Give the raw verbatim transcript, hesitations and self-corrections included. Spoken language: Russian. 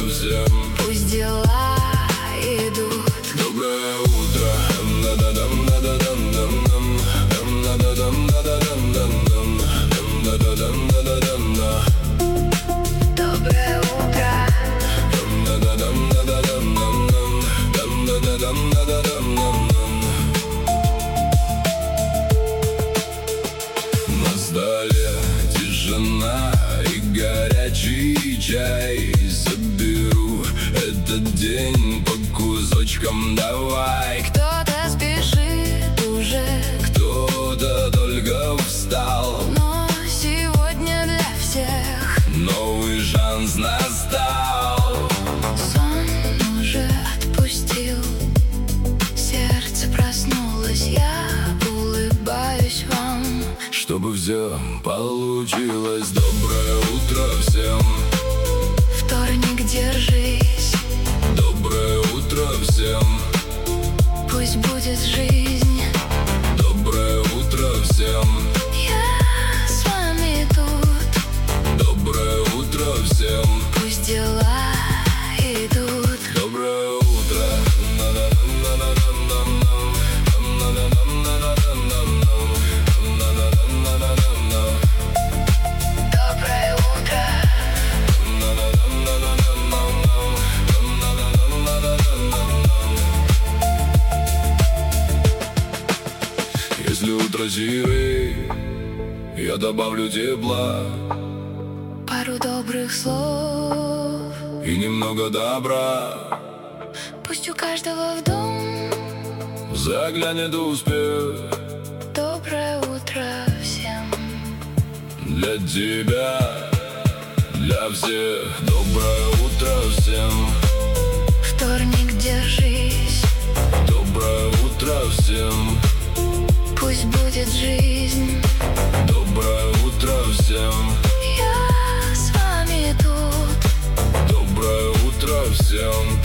всем. Пусть дела идут. Доброе утро. Да-да-дам, да-да-дам-дам-дам. Да-да-дам, да-да-дам-дам-дам. Да-да-дам, да-да-дам-дам. Доброе утро. Да-да-дам, да-да-дам-дам-дам. Да-да-дам, да-да-дам-дам-дам. На столе тишина и горячий чай. Соберу этот день по кусочкам, давай. Кто-то спешит уже, Кто-то только встал, но сегодня для всех новый шанс настал. сон уже отпустил, сердце проснулось, я улыбаюсь вам. Чтобы все получилось. Доброе утро всем. Вторник, держись. Доброе утро всем. Пусть будет жизнь. Доброе утро всем. Я с вами тут. Доброе утро всем. Пусть дела идут. Доброе утро. Доброе утро. Если утро сирый, я добавлю тепла Пару добрых слов. и немного добра. Пусть у каждого в дом. Заглянет успех Доброе утро всем. для тебя, для всех. Доброе утро всем. Вторник, держись. Доброе утро всем. Пусть будет жизнь. Доброе утро всем. Я с вами тут. Доброе утро всем.